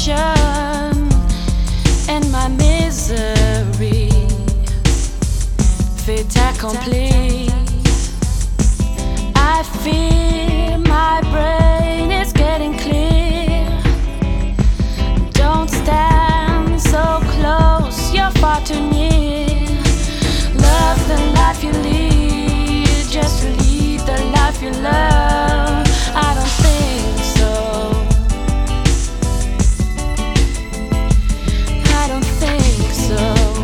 and my misery. Fait accompli. I feel my brain is getting clear. Don't stand so close, you're far too near. Love the life you lead, just lead the life you love. I don't think so. I don't think so.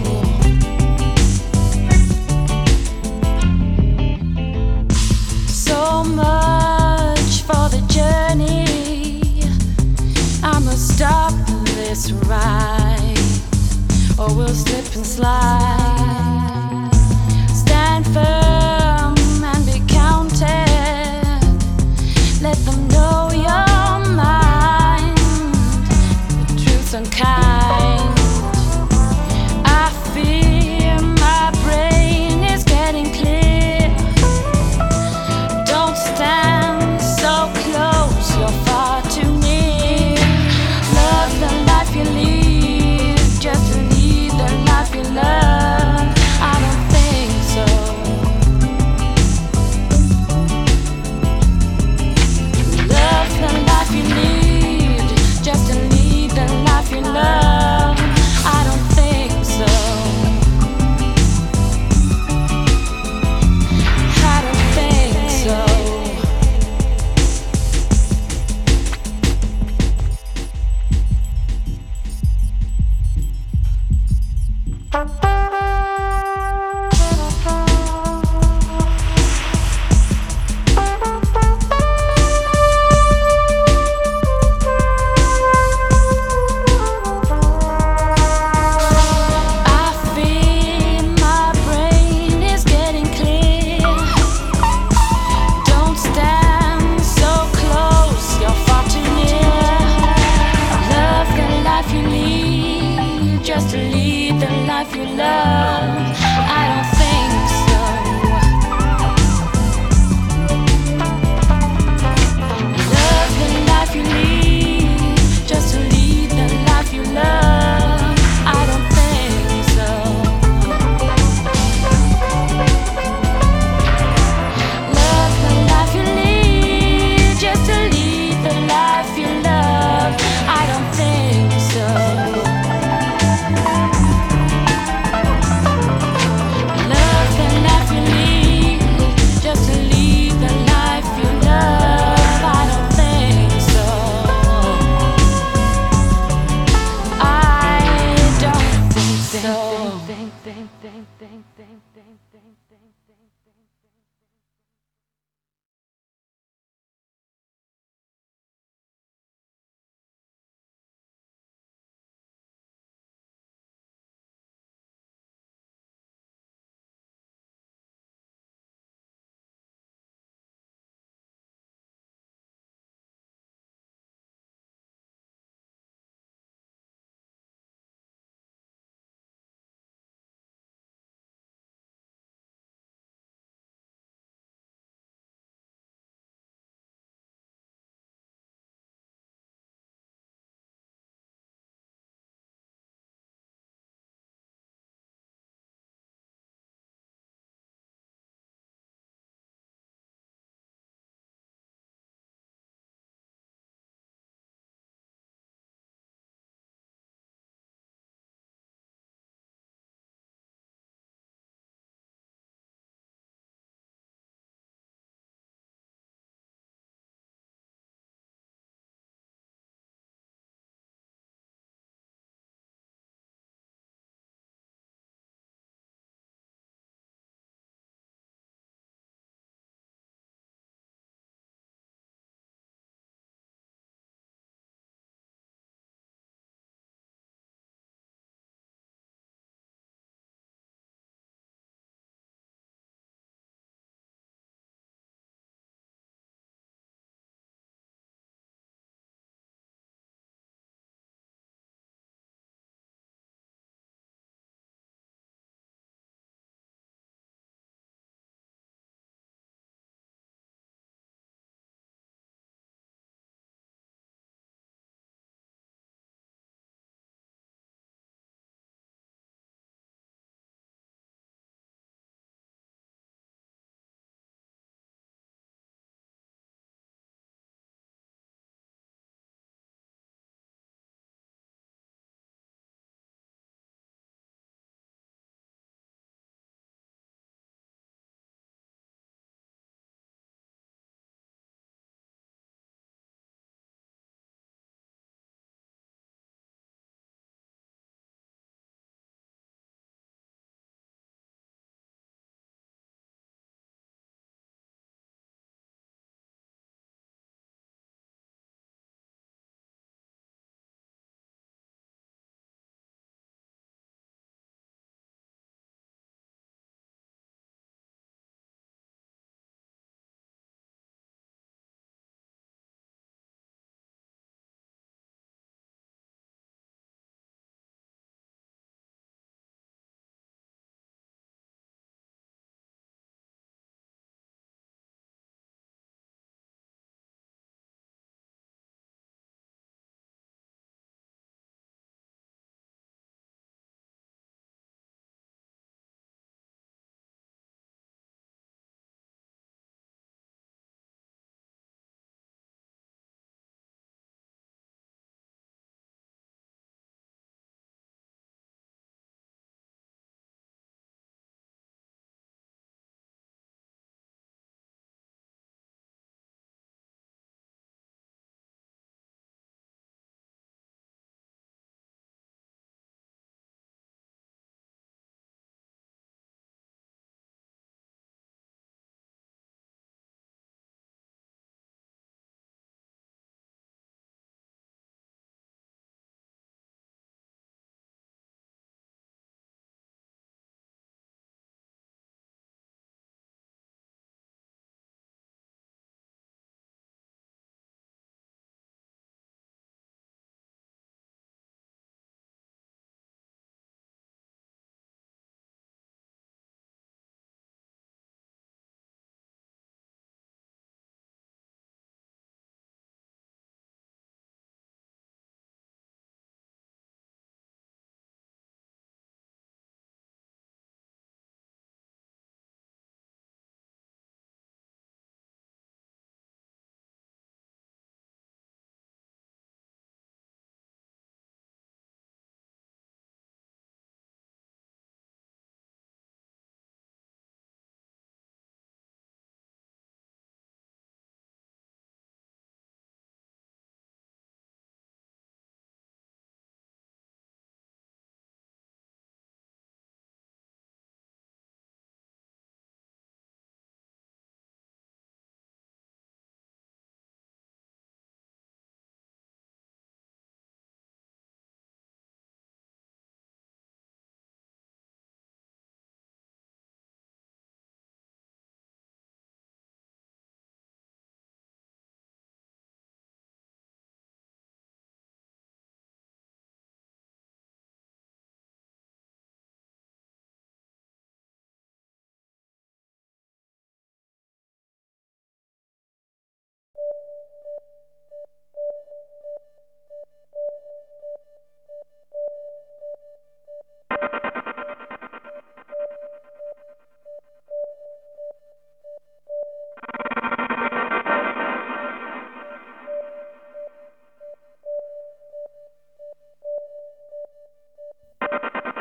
So much for the journey. I must stop this ride, or we'll slip and slide. Stand firm and be counted. Let them know your mind. The truth's unkind. I fear my brain is getting clear. Don't stand so close, you're far too near. Love the life you lead, just lead the life you love. I don't think so. Love the life you lead, just lead the life you love. I don't think so. I don't think so. I feel my brain is getting clear. Don't stand so close, you're far too near. Love the life you lead, just lead the life you love. I don't think so. Love the life you lead, just lead the life you love. I don't think so. Love the life you lead, just lead the life you love. I don't think so.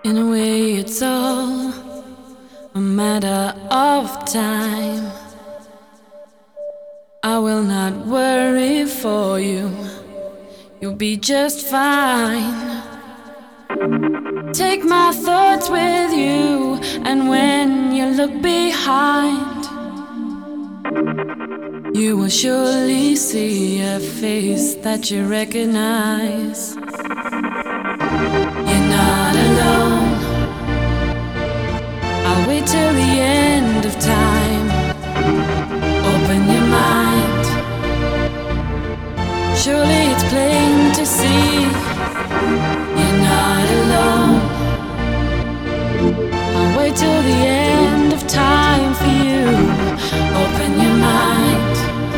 In a way, it's all a matter of time. I will not worry for you. You'll be just fine. Take my thoughts with you, and when you look behind, you will surely see a face that you recognize. You're not alone. I'll wait till the end of time. Open your mind. Surely it's plain to see you're not alone. I'll wait till the end of time for you. Open your mind.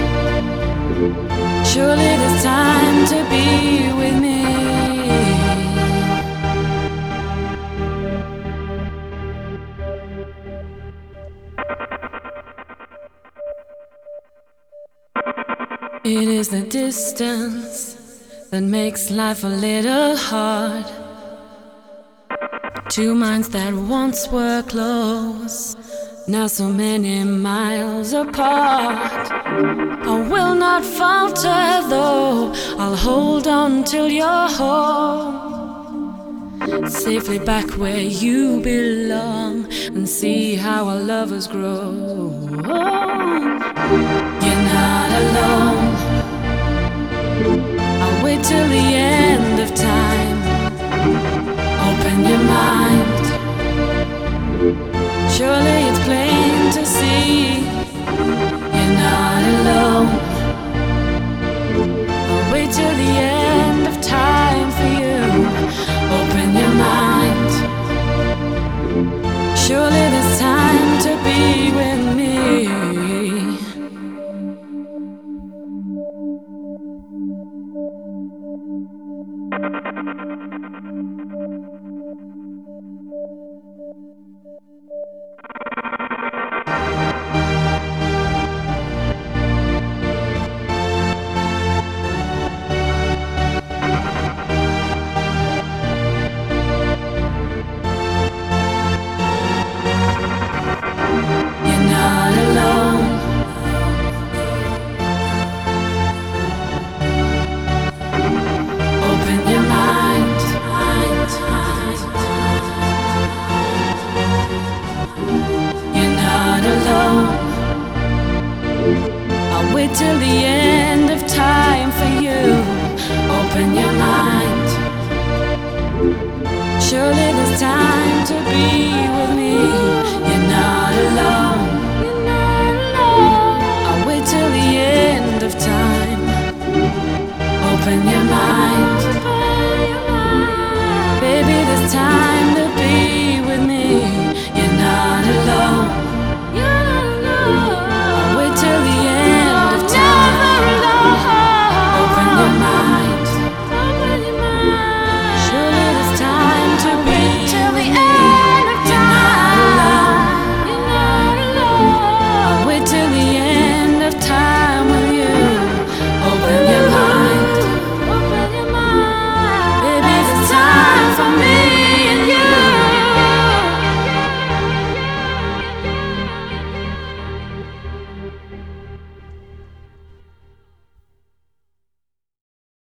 Surely there's time to be with me. It is the distance that makes life a little hard. Two minds that once were close, now so many miles apart. I will not falter though, I'll hold on till you're home, safely back where you belong, and see how our lovers grow. You're not alone. I'll wait till the end